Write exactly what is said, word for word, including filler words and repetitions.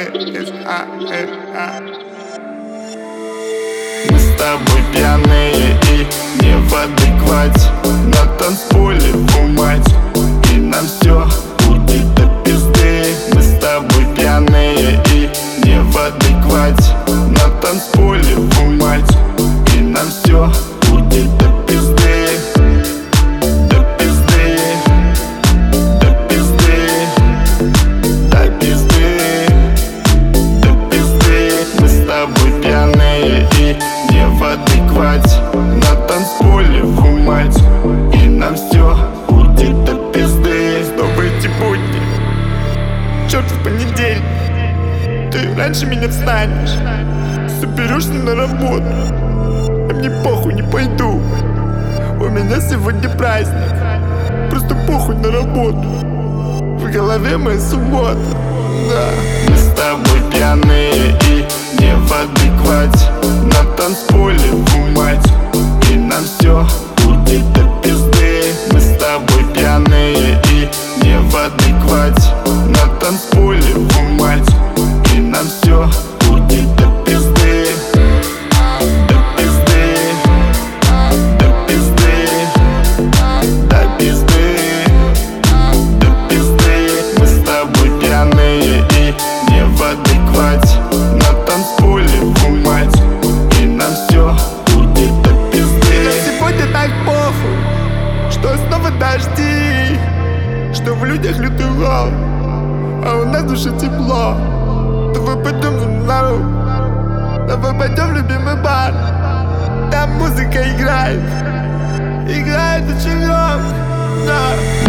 эс а эр а. Мы с тобой пьяные и не в адеквате, на танцполе в мать, и нам все будет до пизды. Мы с тобой пьяные и не в адеквате, на танцполе в мать, и нам все будет до пизды. До пизды, до пизды, до пизды, до пизды. Мы с тобой пьяные и не в адеквате, на танцполе в мать, и нам все будет до пизды. Снова эти будни, чертов понедельник. Ты раньше меня встанешь, соберешься на работу, а мне похуй, не пойду. У меня сегодня праздник, просто похуй на работу. В голове моя суббота, да. Мы с тобой пьяные и не в адеквате, на танцполе в мать, и нам все будет до пизды. Мы с тобой пьяные и не в адеквате, на танцполе в мать, и нам все будет до пизды. До пизды, до пизды, до пизды, до пизды. Мы с тобой пьяные и не в адеквате, на танцполе в мать, и нам все будет до пизды. Мне сегодня так похуй, что снова дожди, что в людях лютый лол, а у нас в душе тепло. Давай пойдем в народ, давай пойдем в любимый бар. Там музыка играет, играет очень громко, да.